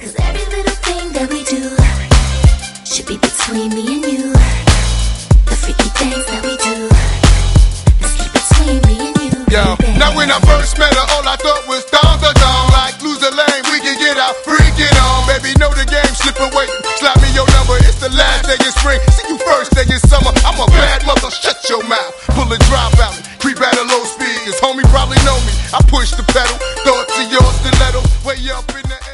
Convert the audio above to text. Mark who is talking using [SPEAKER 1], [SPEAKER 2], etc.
[SPEAKER 1] 'Cause every little thing that we do should be between me and you. The freaky things that we do, let's keep between me and you.
[SPEAKER 2] Yo,
[SPEAKER 1] baby.
[SPEAKER 2] now when I first met her, all I thought was dong to dong. Like lose a lane, we can get out, freaking on. Baby, know the game, slip away. Slap me your number, it's the last day of spring. See you first day of summer. I'm a bad mother, shut your mouth. Pull a drop out, creep at a low speed. Cause homie probably know me. I push the pedal, thoughts of your stiletto, way up in the air.